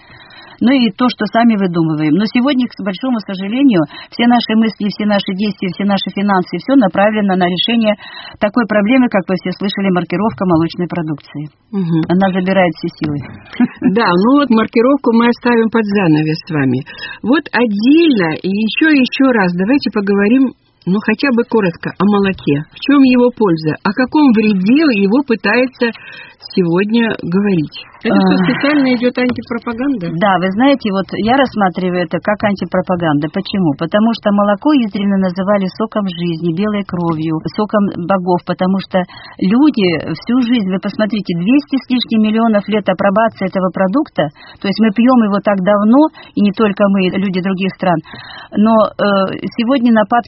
И то, что сами выдумываем. Но сегодня, к большому сожалению, все наши мысли, все наши действия, все наши финансы, все направлено на решение такой проблемы, как вы все слышали, маркировка молочной продукции. Угу. Она забирает все силы. Да, маркировку мы оставим под занавес с вами. Вот отдельно и еще раз давайте поговорим, хотя бы коротко о молоке. В чем его польза? О каком вреде его пытается сегодня говорить? Это что, специально идет антипропаганда? Да, вы знаете, я рассматриваю это как антипропаганда. Почему? Потому что молоко издревле называли соком жизни, белой кровью, соком богов, потому что люди всю жизнь, вы посмотрите, 200 с лишним миллионов лет апробации этого продукта, то есть мы пьем его так давно, и не только мы, люди других стран, но сегодня нападки на молоко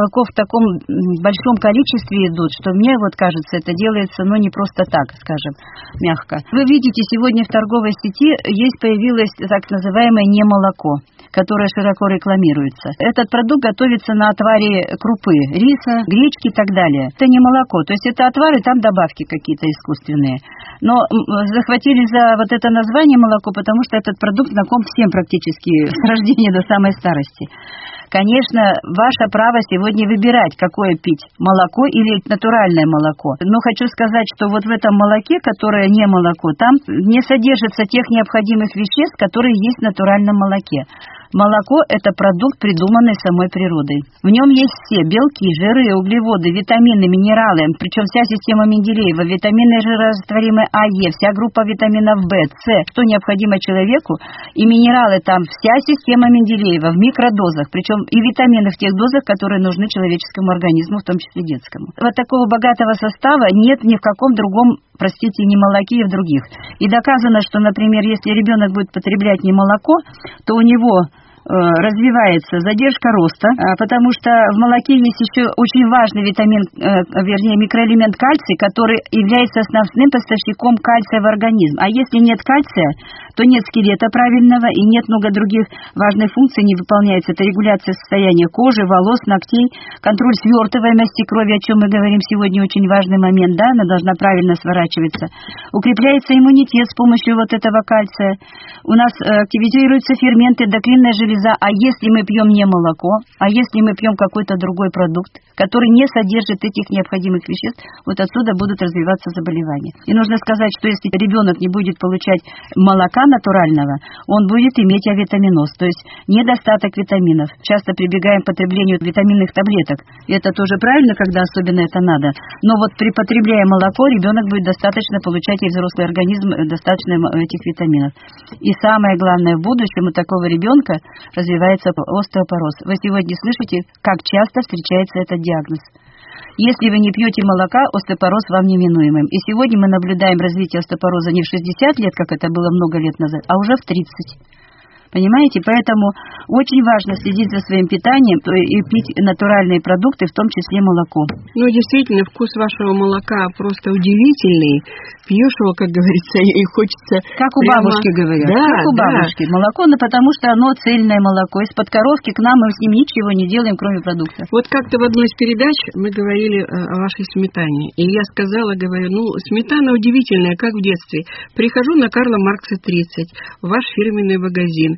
молоко в таком большом количестве идут, что мне вот кажется, это делается, не просто так, скажем, мягко. Вы видите, сегодня в торговой сети появилось так называемое немолоко, которое широко рекламируется. Этот продукт готовится на отваре крупы, риса, гречки и так далее. Это не молоко, то есть это отвар, и там добавки какие-то искусственные. Но захватили за вот это название молоко, потому что этот продукт знаком всем практически с рождения до самой старости. Конечно, ваше право сегодня выбирать, какое пить, молоко или натуральное молоко. Но хочу сказать, что вот в этом молоке, которое не молоко, там не содержится тех необходимых веществ, которые есть в натуральном молоке. Молоко – это продукт, придуманный самой природой. В нем есть все белки, жиры, углеводы, витамины, минералы, причем вся система Менделеева, витамины жирорастворимые А, Е, вся группа витаминов В, С, что необходимо человеку, и минералы там, вся система Менделеева в микродозах, причем и витамины в тех дозах, которые нужны человеческому организму, в том числе детскому. Вот такого богатого состава нет ни в каком другом, простите, не молоке и в других. И доказано, что, например, если ребенок будет потреблять не молоко, то у него развивается задержка роста, потому что в молоке есть еще очень важный витамин, микроэлемент кальций, который является основным поставщиком кальция в организм. А если нет кальция, то нет скелета правильного и нет много других важных функций, не выполняется. Это регуляция состояния кожи, волос, ногтей, контроль свертываемости крови, о чем мы говорим сегодня, очень важный момент, да, она должна правильно сворачиваться. Укрепляется иммунитет с помощью вот этого кальция. У нас активизируются ферменты, эндокринная железа. А если мы пьем не молоко, а если мы пьем какой-то другой продукт, который не содержит этих необходимых веществ, вот отсюда будут развиваться заболевания. И нужно сказать, что если ребенок не будет получать молока натурального, он будет иметь авитаминоз, то есть недостаток витаминов. Часто прибегаем к потреблению витаминных таблеток. И это тоже правильно, когда особенно это надо. Но вот при потребляя молоко, ребенок будет достаточно получать, и взрослый организм, достаточно этих витаминов. И самое главное, в будущем у такого ребенка развивается остеопороз. Вы сегодня слышите, как часто встречается этот диагноз. Если вы не пьете молока, остеопороз вам неминуемым. И сегодня мы наблюдаем развитие остеопороза не в 60 лет, как это было много лет назад, а уже в 30. Понимаете? Поэтому очень важно следить за своим питанием и пить натуральные продукты, в том числе молоко. Ну, действительно, вкус вашего молока просто удивительный. Пьешь его, как говорится, и хочется... Как у бабушки говорят. Да, как у бабушки. Молоко, потому что оно цельное молоко. Из-под коровки к нам мы с ним ничего не делаем, кроме продукта. Вот как-то в одной из передач мы говорили о вашей сметане. И я сказала, говорю, сметана удивительная, как в детстве. Прихожу на Карла Маркса 30, в ваш фирменный магазин.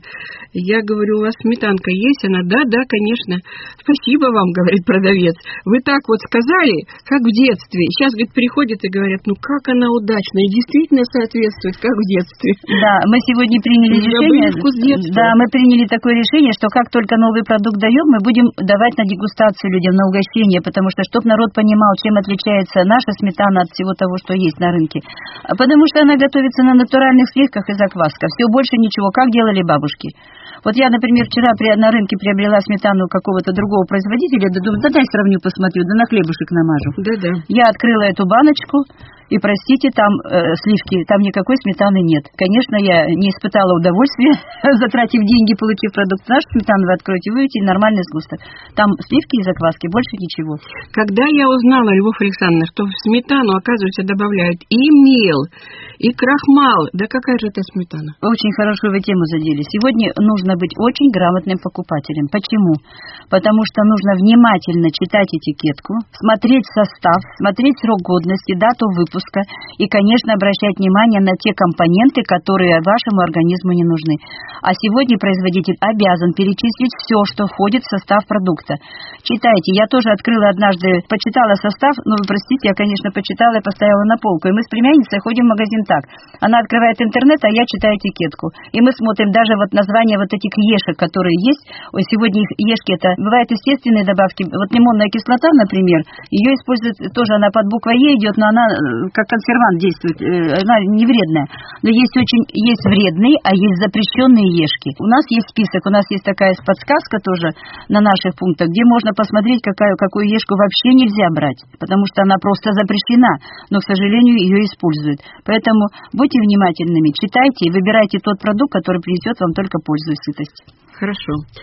Я говорю, у вас сметанка есть? Она, да, конечно. Спасибо вам, говорит продавец. Вы так вот сказали, как в детстве. Сейчас, говорит, приходят и говорят, как она удачна. И действительно соответствует, как в детстве. Да, мы сегодня приняли решение. Вкус детства. Да, мы приняли такое решение, что как только новый продукт даем, мы будем давать на дегустацию людям, на угощение, потому что, чтобы народ понимал, чем отличается наша сметана от всего того, что есть на рынке. Потому что она готовится на натуральных сливках и заквасках. Все, больше ничего. Как делали бабушки? Вот я, например, вчера на рынке приобрела сметану какого-то другого производителя, думаю, дай сравню, посмотрю, на хлебушек намажу. Да. Я открыла эту баночку, и, простите, там сливки, там никакой сметаны нет. Конечно, я не испытала удовольствия, затратив деньги, получив продукт. Нашу сметану вы откроете, вы увидите нормальный сгусток. Там сливки и закваски, больше ничего. Когда я узнала, Любовь Александровна, что в сметану, оказывается, добавляют и мел, и крахмал, да какая же это сметана? Очень хорошую вы тему задели. Сегодня нужно быть очень грамотным покупателем. Почему? Потому что нужно внимательно читать этикетку, смотреть состав, смотреть срок годности, дату выпуска, и, конечно, обращать внимание на те компоненты, которые вашему организму не нужны. А сегодня производитель обязан перечислить все, что входит в состав продукта. Читайте. Я тоже открыла однажды, почитала состав, вы простите, я, конечно, почитала и поставила на полку. И мы с племянницей ходим в магазин так. Она открывает интернет, а я читаю этикетку. И мы смотрим даже названия этих ешек, которые есть. Сегодня их ешки, это бывают естественные добавки. Лимонная кислота, например, ее используют тоже, она под буквой Е идет, но она как консервант действует, она не вредная. Но есть вредные, а есть запрещенные ешки. У нас есть список, у нас есть такая подсказка тоже на наших пунктах, где можно посмотреть, какую ешку вообще нельзя брать, потому что она просто запрещена, но, к сожалению, ее используют. Поэтому будьте внимательными, читайте и выбирайте тот продукт, который принесет вам только пользу и сытость. Хорошо.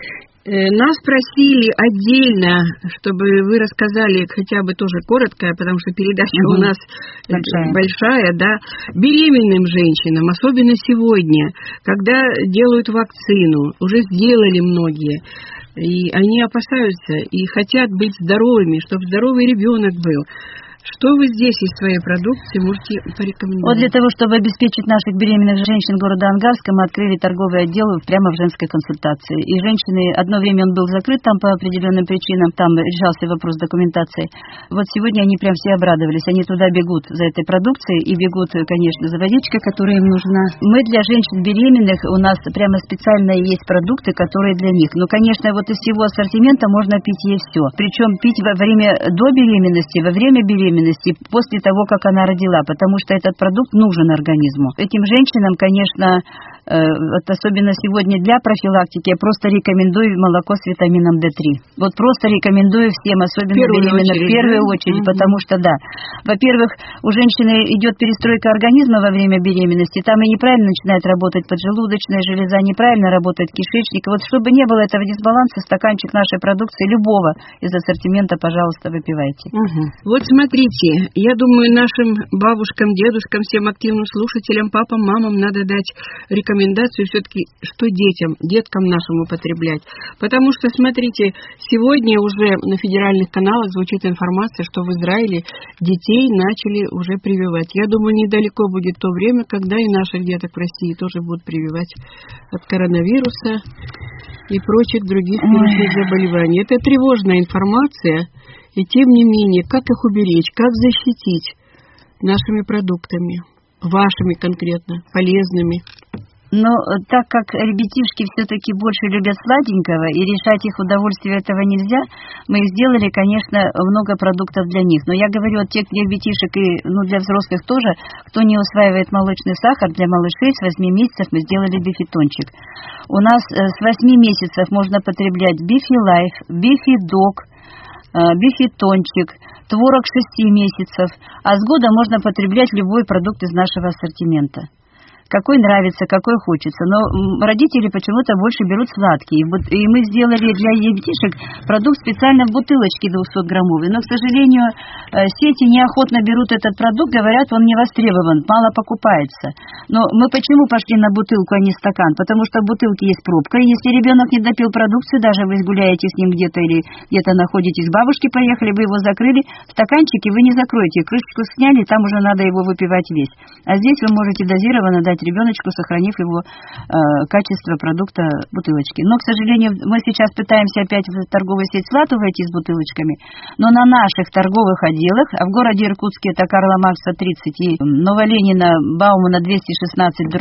Нас просили отдельно, чтобы вы рассказали хотя бы тоже коротко, потому что передача у нас большая, да, беременным женщинам, особенно сегодня, когда делают вакцину, уже сделали многие, и они опасаются и хотят быть здоровыми, чтобы здоровый ребенок был. Что вы здесь из своей продукции можете порекомендовать? Вот для того, чтобы обеспечить наших беременных женщин города Ангарска, мы открыли торговый отдел прямо в женской консультации. И женщины, одно время он был закрыт там по определенным причинам, там решался вопрос документации. Вот сегодня они прям все обрадовались, они туда бегут за этой продукцией и бегут, конечно, за водичкой, которая им нужна. Мы для женщин беременных, у нас прямо специально есть продукты, которые для них. Но, конечно, вот из всего ассортимента можно пить ей все. Причем пить во время до беременности, во время беременности, после того, как она родила, потому что этот продукт нужен организму. Этим женщинам, конечно, вот особенно сегодня для профилактики, я просто рекомендую молоко с витамином D3. Вот просто рекомендую всем, особенно беременным, в первую очередь, потому что, да, во-первых, у женщины идет перестройка организма во время беременности, там и неправильно начинает работать поджелудочная железа, неправильно работает кишечник. Вот чтобы не было этого дисбаланса, стаканчик нашей продукции, любого из ассортимента, пожалуйста, выпивайте. Вот смотрите, я думаю, нашим бабушкам, дедушкам, всем активным слушателям, папам, мамам надо дать рекомендацию все-таки, что деткам нашим употреблять. Потому что, смотрите, сегодня уже на федеральных каналах звучит информация, что в Израиле детей начали уже прививать. Я думаю, недалеко будет то время, когда и наших деток в России тоже будут прививать от коронавируса и прочих других вирусных заболеваний. Это тревожная информация, и тем не менее, как их уберечь, как защитить нашими продуктами, вашими конкретно, полезными. Но так как ребятишки все-таки больше любят сладенького, и решать их удовольствие этого нельзя, мы сделали, конечно, много продуктов для них. Но я говорю, от тех ребятишек и для взрослых тоже, кто не усваивает молочный сахар, для малышей с 8 месяцев мы сделали бифитончик. У нас с 8 месяцев можно потреблять бифи-лайф, бифи-дог, бифитончик, творог 6 месяцев, а с года можно потреблять любой продукт из нашего ассортимента. Какой нравится, какой хочется. Но родители почему-то больше берут сладкие. И мы сделали для детишек продукт специально в бутылочке 200-граммовый. Но, к сожалению, сети неохотно берут этот продукт, говорят, он не востребован, мало покупается. Но мы почему пошли на бутылку, а не стакан? Потому что в бутылке есть пробка, и если ребенок не допил продукцию, даже вы гуляете с ним где-то или где-то находитесь, бабушки поехали, вы его закрыли, в стаканчике вы не закроете, крышечку сняли, там уже надо его выпивать весь. А здесь вы можете дозированно дать ребеночку, сохранив его качество продукта бутылочки. Но, к сожалению, мы сейчас пытаемся опять в торговую сеть Слату войти с бутылочками, но на наших торговых отделах, а в городе Иркутске это Карла Маркса 30 и Новоленина, Баумана 216/3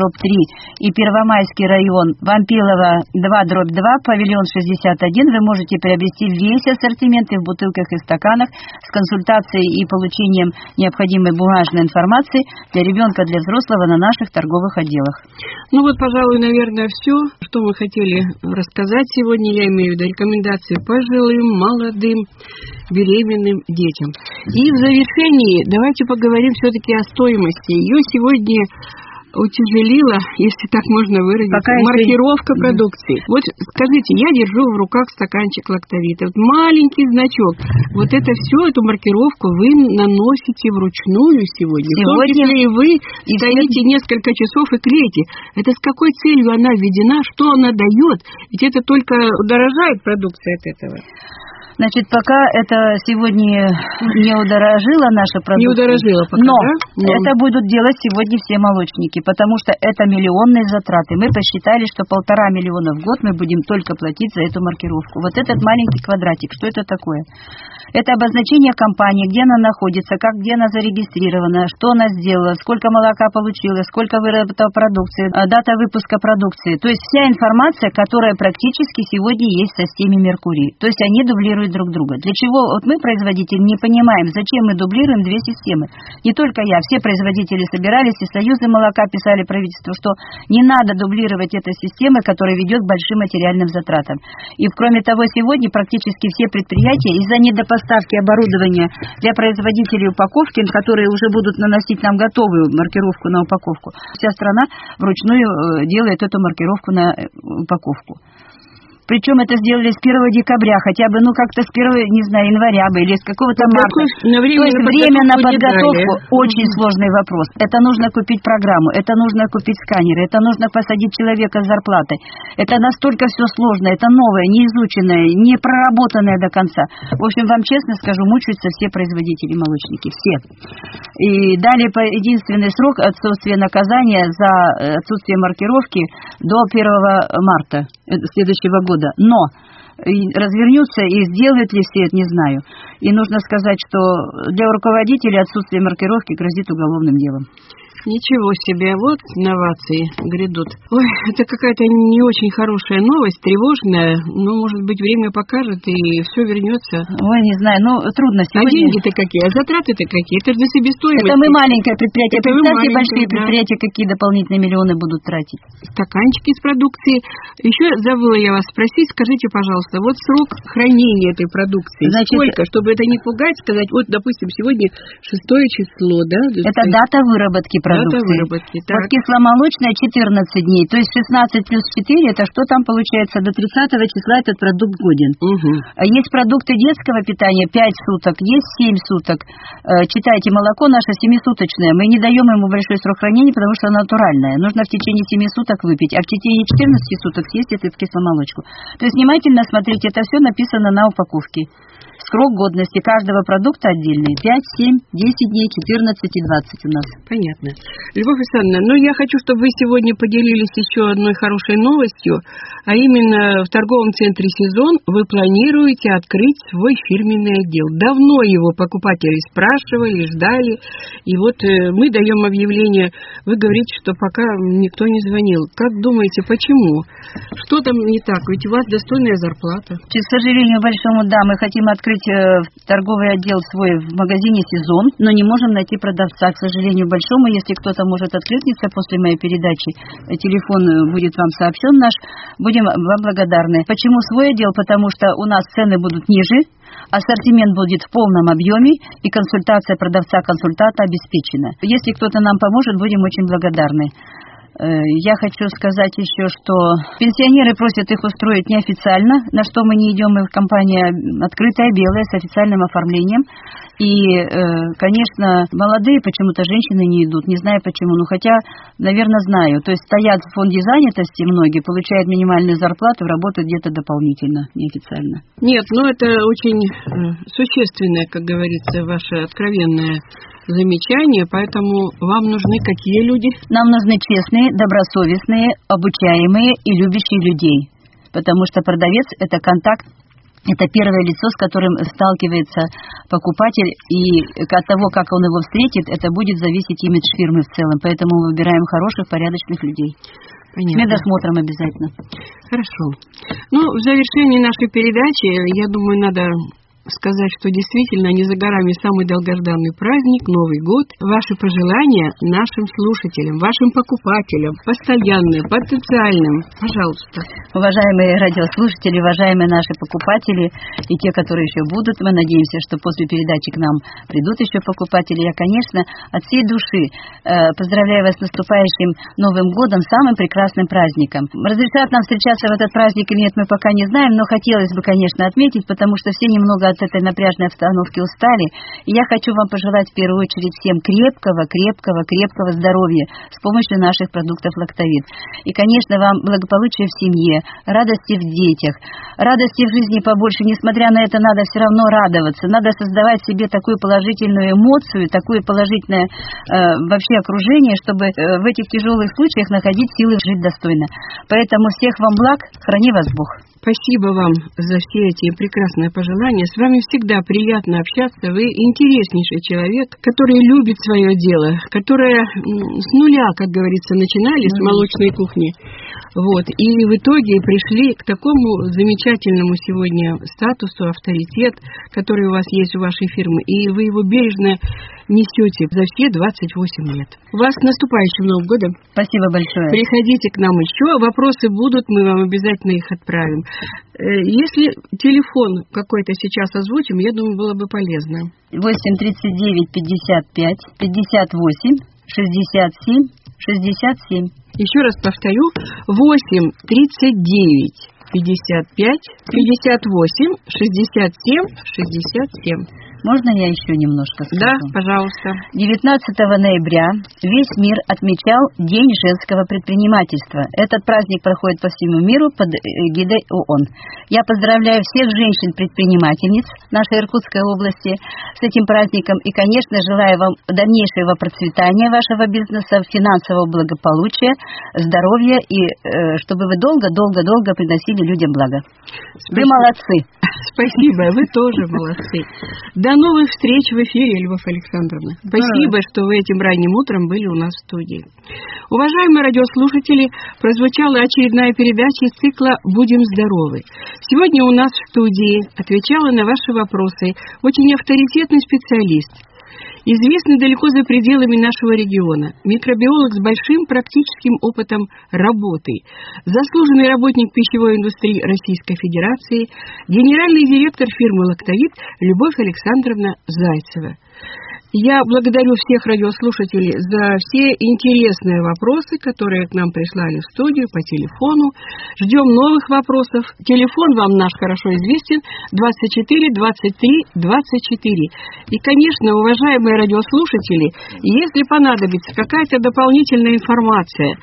и Первомайский район, Вампилова 2/2, павильон 61, вы можете приобрести весь ассортимент и в бутылках и стаканах с консультацией и получением необходимой бумажной информации для ребенка, для взрослого на наших торговых отделах. Ну вот, пожалуй, наверное, все, что мы хотели рассказать сегодня. Я имею в виду рекомендации пожилым, молодым, беременным детям. И в завершении давайте поговорим все-таки о стоимости. Ее сегодня утяжелила, если так можно выразиться, маркировка продукции. Вот скажите, я держу в руках стаканчик лактовита, вот маленький значок. Вот это все, эту маркировку вы наносите вручную сегодня. В том числе и вы стоите несколько часов и клеите. Это с какой целью она введена, что она дает? Ведь это только удорожает продукция от этого. Значит, пока это сегодня не удорожила наша продукция. Не удорожила пока, но это будут делать сегодня все молочники, потому что это миллионные затраты. Мы посчитали, что 1,5 миллиона в год мы будем только платить за эту маркировку. Вот этот маленький квадратик, что это такое? Это обозначение компании, где она находится, где она зарегистрирована, что она сделала, сколько молока получила, сколько выработала продукции, дата выпуска продукции. То есть вся информация, которая практически сегодня есть в системе Меркурий. То есть они дублируют друг друга. Для чего? Вот мы, производители, не понимаем, зачем мы дублируем две системы. Не только я, все производители собирались, и союзы молока писали правительству, что не надо дублировать эту систему, которая ведет к большим материальным затратам. И кроме того, сегодня практически все предприятия из-за недопоставки оборудования для производителей упаковки, которые уже будут наносить нам готовую маркировку на упаковку, вся страна вручную делает эту маркировку на упаковку. Причем это сделали с 1 декабря, хотя бы, как-то с 1, не знаю, января бы, или с какого-то марта. То есть время на подготовку очень сложный вопрос. Это нужно купить программу, это нужно купить сканеры, это нужно посадить человека с зарплатой. Это настолько все сложно, это новое, неизученное, не проработанное до конца. В общем, вам честно скажу, мучаются все производители-молочники, все. И дали единственный срок отсутствия наказания за отсутствие маркировки до 1 марта следующего года. Но развернутся и сделают ли все это, не знаю. И нужно сказать, что для руководителей отсутствие маркировки грозит уголовным делом. Ничего себе, вот новации грядут. Ой, это какая-то не очень хорошая новость, тревожная, но, может быть, время покажет, и все вернется. Ой, не знаю, трудно сегодня. А деньги-то какие, а затраты-то какие? Это же за себестоимость. Это мы маленькое предприятие. Представьте, большие предприятия, какие дополнительные миллионы будут тратить. Стаканчики с продукции. Еще забыла я вас спросить, скажите, пожалуйста, вот срок хранения этой продукции. Значит, сколько? Чтобы это не пугать, сказать, вот, допустим, сегодня 6 число, да? Это дата выработки продукции. Дата выработки, так. Вот кисломолочная 14 дней, то есть 16 плюс 4, это что там получается? До 30 числа этот продукт годен. Угу. Есть продукты детского питания 5 суток, есть 7 суток. Читайте, молоко наше 7-суточное. Мы не даем ему большой срок хранения, потому что оно натуральное. Нужно в течение 7 суток выпить, а в течение 14 суток съесть эту кисломолочку. То есть внимательно смотрите, это все написано на упаковке. Срок годности каждого продукта отдельный. 5, 7, 10 дней, 14 и 20 у нас. Понятно. Любовь Александровна, я хочу, чтобы вы сегодня поделились еще одной хорошей новостью, а именно в торговом центре «Сезон» вы планируете открыть свой фирменный отдел. Давно его покупатели спрашивали, ждали, и вот мы даем объявление. Вы говорите, что пока никто не звонил. Как думаете, почему? Что там не так? Ведь у вас достойная зарплата. К сожалению большому, да, мы хотим открыть торговый отдел свой в магазине «Сезон», но не можем найти продавца, к сожалению большому. Если кто-то может откликнуться после моей передачи, телефон будет вам сообщен наш, будем вам благодарны. Почему свой отдел? Потому что у нас цены будут ниже, ассортимент будет в полном объеме, и консультация продавца-консультанта обеспечена. Если кто-то нам поможет, будем очень благодарны. Я хочу сказать еще, что пенсионеры просят их устроить неофициально, на что мы не идем, мы в компания открытая, белая, с официальным оформлением. И, конечно, молодые почему-то женщины не идут, не знаю почему, хотя, наверное, знаю. То есть стоят в фонде занятости многие, получают минимальную зарплату, работают где-то дополнительно, неофициально. Нет, это очень существенное, как говорится, ваше откровенное замечание, поэтому вам нужны какие люди? Нам нужны честные, добросовестные, обучаемые и любящие людей, потому что продавец – это контакт, это первое лицо, с которым сталкивается покупатель, и от того, как он его встретит, это будет зависеть имидж фирмы в целом, поэтому мы выбираем хороших, порядочных людей. Понятно. С медосмотром обязательно. Хорошо. В завершении нашей передачи, я думаю, надо сказать, что действительно не за горами самый долгожданный праздник, Новый год. Ваши пожелания нашим слушателям, вашим покупателям, постоянным, потенциальным. Пожалуйста. Уважаемые радиослушатели, уважаемые наши покупатели и те, которые еще будут, мы надеемся, что после передачи к нам придут еще покупатели. Я, конечно, от всей души поздравляю вас с наступающим Новым годом, самым прекрасным праздником. Разрешат нам встречаться в этот праздник или нет, мы пока не знаем, но хотелось бы, конечно, отметить, потому что все немного от этой напряжной обстановки устали. И я хочу вам пожелать в первую очередь всем крепкого здоровья с помощью наших продуктов «Лактовит». И, конечно, вам благополучия в семье, радости в детях, радости в жизни побольше. Несмотря на это, надо все равно радоваться. Надо создавать себе такую положительную эмоцию, такое положительное вообще окружение, чтобы в этих тяжелых случаях находить силы жить достойно. Поэтому всех вам благ, храни вас Бог. Спасибо вам за все эти прекрасные пожелания. С вами всегда приятно общаться. Вы интереснейший человек, который любит свое дело, которое с нуля, как говорится, начинали с молочной кухни. И в итоге пришли к такому замечательному сегодня статусу, авторитет, который у вас есть у вашей фирмы, и вы его бережно несете за все 28 лет. Вас с наступающим Новым годом. Спасибо большое. Приходите к нам еще, вопросы будут, мы вам обязательно их отправим. Если телефон какой-то сейчас озвучим, я думаю, было бы полезно. 8-39-55-58-67-67. Еще раз повторю, 8-39-55-58-67-67. 55 58 67 67. Можно я еще немножко скажу? Да, пожалуйста. 19 ноября весь мир отмечал День женского предпринимательства. Этот праздник проходит по всему миру под эгидой ООН. Я поздравляю всех женщин-предпринимательниц нашей Иркутской области с этим праздником и, конечно, желаю вам дальнейшего процветания вашего бизнеса, финансового благополучия, здоровья и чтобы вы долго-долго-долго приносили людям благо. Вы молодцы. Спасибо, вы тоже молодцы. До новых встреч в эфире, Любовь Александровна. Спасибо, что вы этим ранним утром были у нас в студии. Уважаемые радиослушатели, прозвучала очередная передача из цикла «Будем здоровы». Сегодня у нас в студии отвечала на ваши вопросы очень авторитетный специалист, известный далеко за пределами нашего региона, микробиолог с большим практическим опытом работы, заслуженный работник пищевой индустрии Российской Федерации, генеральный директор фирмы «Лактовит» Любовь Александровна Зайцева. Я благодарю всех радиослушателей за все интересные вопросы, которые к нам прислали в студию по телефону. Ждем новых вопросов. Телефон вам наш хорошо известен: 24 23 24. И, конечно, уважаемые радиослушатели, если понадобится какая-то дополнительная информация,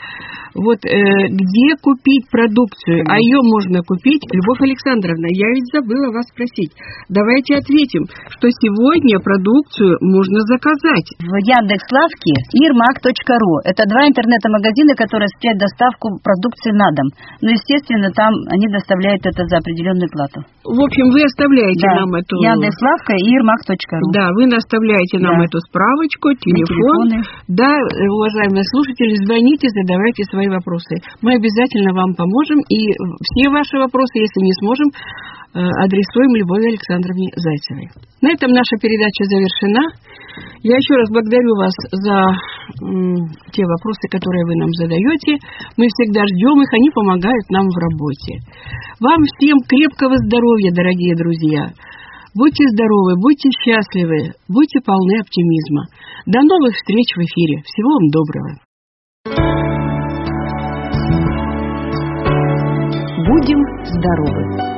где купить продукцию, а ее можно купить, Любовь Александровна, я ведь забыла вас спросить. Давайте ответим, что сегодня продукцию можно заказать. В Яндекс.Лавке irmak.ru. Это 2 интернета-магазина, которые осуществляют доставку продукции на дом. Но, естественно, там они доставляют это за определенную плату. В общем, вы оставляете нам эту... Яндекс.Лавка и irmak.ru. Да, вы оставляете нам эту справочку, телефон. Да, уважаемые слушатели, звоните, задавайте свои вопросы. Мы обязательно вам поможем, и все ваши вопросы, если не сможем, адресуем Любови Александровне Зайцевой. На этом наша передача завершена. Я еще раз благодарю вас за те вопросы, которые вы нам задаете. Мы всегда ждем их, они помогают нам в работе. Вам всем крепкого здоровья, дорогие друзья. Будьте здоровы, будьте счастливы, будьте полны оптимизма. До новых встреч в эфире. Всего вам доброго. Будем здоровы!